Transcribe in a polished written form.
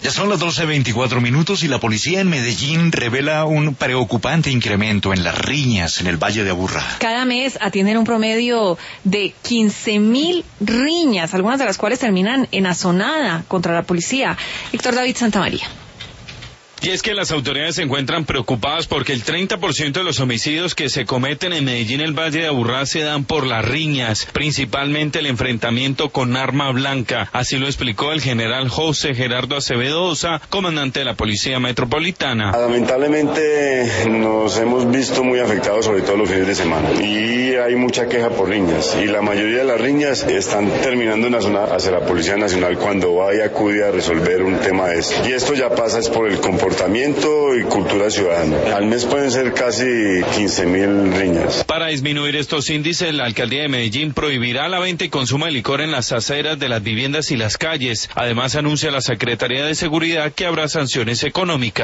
Ya son las 12:24 y la policía en Medellín revela un preocupante incremento en las riñas en el Valle de Aburrá. Cada mes atienden un promedio de 15.000 riñas, algunas de las cuales terminan en azonada contra la policía. Héctor David Santamaría. Y es que las autoridades se encuentran preocupadas porque el 30% de los homicidios que se cometen en Medellín, el Valle de Aburrá, se dan por las riñas, principalmente el enfrentamiento con arma blanca. Así lo explicó el general José Gerardo Acevedo Osa, comandante de la Policía Metropolitana. Lamentablemente nos hemos visto muy afectados, sobre todo los fines de semana, y hay mucha queja por riñas, y la mayoría de las riñas están terminando en la zona hacia la Policía Nacional cuando va y acude a resolver un tema de eso. Y esto ya pasa es por el comportamiento y cultura ciudadana. Al mes pueden ser casi 15.000 riñas. Para disminuir estos índices, la alcaldía de Medellín prohibirá la venta y consumo de licor en las aceras de las viviendas y las calles. Además, anuncia la Secretaría de Seguridad que habrá sanciones económicas.